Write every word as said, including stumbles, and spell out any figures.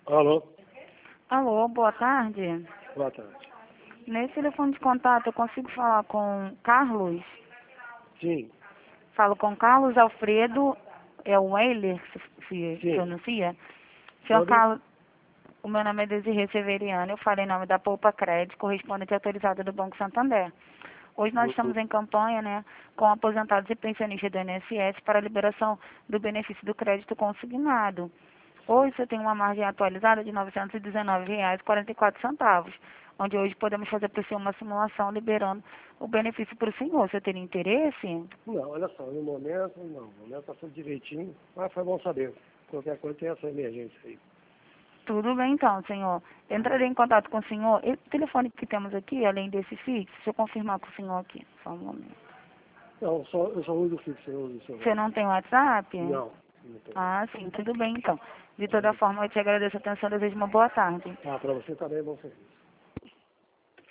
Alô? Alô, boa tarde. Boa tarde. Nesse telefone de contato eu consigo falar com Carlos? Sim, Falo com Carlos Alfredo, é o Weiler que se, se sim. pronuncia? Senhor Pode? Carlos, o meu nome é Desirê Severiano, eu falo em nome da Poupa Crédito, correspondente autorizada do Banco Santander. Hoje nós Uhum. estamos em campanha, né, com aposentados e pensionistas do I N S S para a liberação do benefício do crédito consignado. Hoje você tem uma margem atualizada de novecentos e dezenove reais e quarenta e quatro centavos, onde hoje podemos fazer para o senhor uma simulação liberando o benefício para o senhor. Você teria interesse? Não, olha só, no momento, não. No momento está tudo direitinho, mas foi bom saber. Qualquer coisa tem essa emergência aí. Tudo bem então, senhor. Eu entrarei em contato com o senhor. E o telefone que temos aqui, além desse fixo, deixa eu confirmar com o senhor aqui. Só um momento. Não, só, eu só uso o fixo, eu uso o celular. Você não tem WhatsApp? Não, não tem. Ah, sim, tudo bem então. De toda forma, eu te agradeço a atenção e desejo uma boa tarde. Ah, para você também é bom serviço.